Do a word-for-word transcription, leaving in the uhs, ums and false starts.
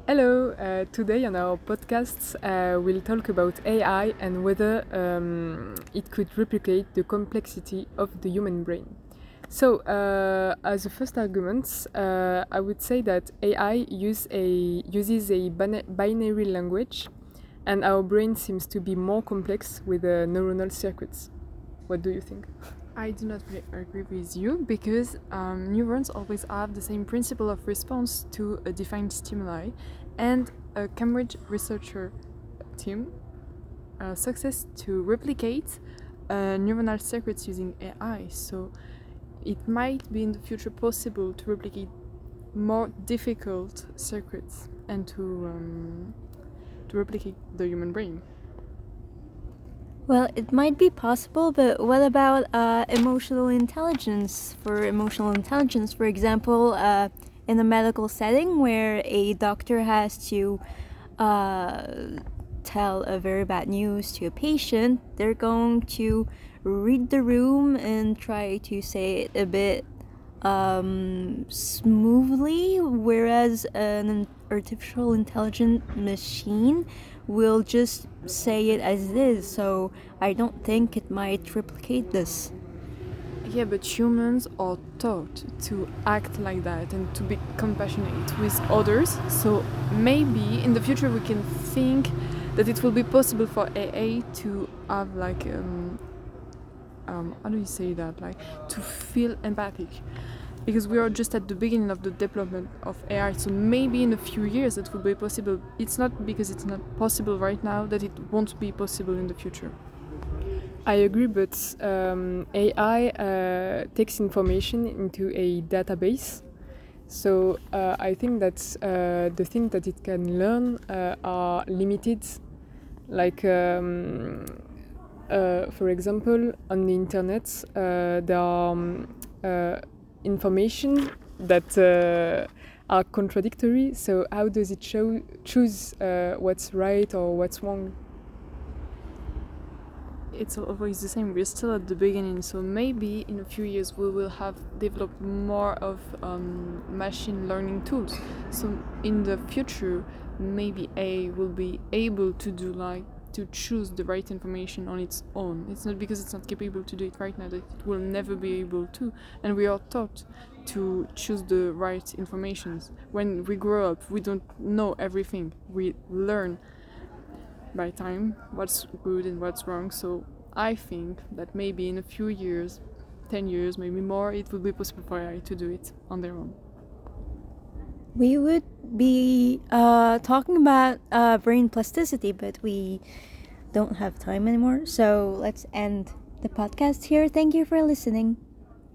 Hello, uh, today on our podcast uh, we'll talk about A I and whether um, it could replicate the complexity of the human brain. So, uh, as a first argument, uh, I would say that A I use a, uses a bina- binary language, and our brain seems to be more complex with uh, neuronal circuits. What do you think? I do not re- agree with you because um, neurons always have the same principle of response to a defined stimuli, and a Cambridge researcher team uh, success to replicate uh, neuronal circuits using A I. So it might be in the future possible to replicate more difficult circuits and to um, to replicate the human brain. Well, it might be possible, but what about uh, emotional intelligence? For emotional intelligence, for example, uh, in a medical setting where a doctor has to uh, tell a very bad news to a patient, they're going to read the room and try to say it a bit um, smoothly, whereas an artificial intelligent machine will just say it as it is. So I don't think it might replicate this. Yeah, but humans are taught to act like that and to be compassionate with others. So maybe in the future we can think that it will be possible for A I to have like um, um, how do you say that? Like to feel empathic, because we are just at the beginning of the development of A I. So maybe in a few years it will be possible. It's not because it's not possible right now that it won't be possible in the future. I agree, but um, A I uh, takes information into a database. So uh, I think that uh, the things that it can learn uh, are limited. Like, um, uh, for example, on the internet, uh, there are um, uh, information that uh, are contradictory. So how does it show choose uh, what's right or what's wrong? It's always the same. We're still at the beginning, so maybe in a few years we will have developed more of um, machine learning tools. So in the future, maybe A I will be able to do like to choose the right information on its own. It's not because it's not capable to do it right now that it will never be able to. And we are taught to choose the right informations. When we grow up, we don't know everything. We learn by time what's good and what's wrong. So I think that maybe in a few years, ten years, maybe more, it will be possible for A I to do it on their own. We would be uh, talking about uh, brain plasticity, but we don't have time anymore. So let's end the podcast here. Thank you for listening.